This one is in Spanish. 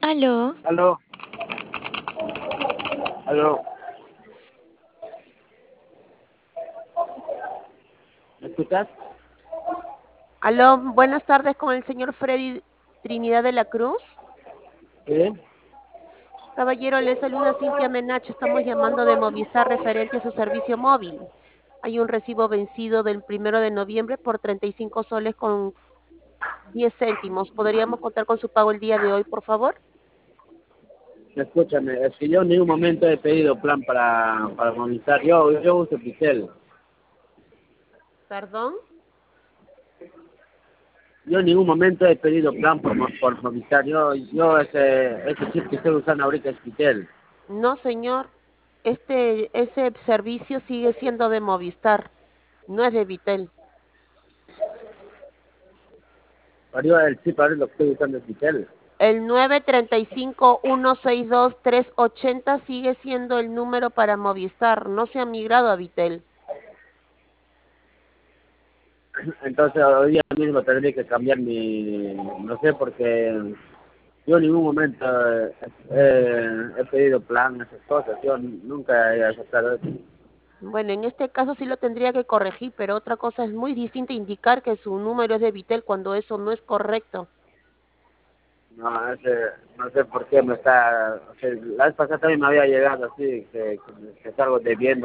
Aló, Aló, aló, ¿me escuchas? Aló, buenas tardes con el señor Freddy Trinidad de la Cruz. ¿Sí? Caballero, le saluda Cintia Menacho. Estamos llamando de Movistar referente a su servicio móvil. Hay un recibo vencido del 1 de noviembre por 35 soles con 10 céntimos. ¿Podríamos contar con su pago el día de hoy, por favor? Escúchame, es que yo en ningún momento he pedido plan para Movistar. Yo uso Pitel. ¿Perdón? Yo en ningún momento he pedido plan por Movistar. Ese chip que estoy usando ahorita es Pitel. No, señor. Ese servicio sigue siendo de Movistar, no es de Vitel. Arriba del chip ahora lo que estoy usando es Pitel. El 935-162-380 sigue siendo el número para Movistar, no se ha migrado a Vitel. Entonces hoy día mismo tendré que cambiar no sé, porque yo en ningún momento he pedido plan, esas cosas. Yo nunca he aceptado eso. Bueno, en este caso sí lo tendría que corregir, pero otra cosa es muy distinta indicar que su número es de Vitel cuando eso no es correcto. No sé por qué me está... O sea, la vez pasada también me había llegado así, que salgo debiendo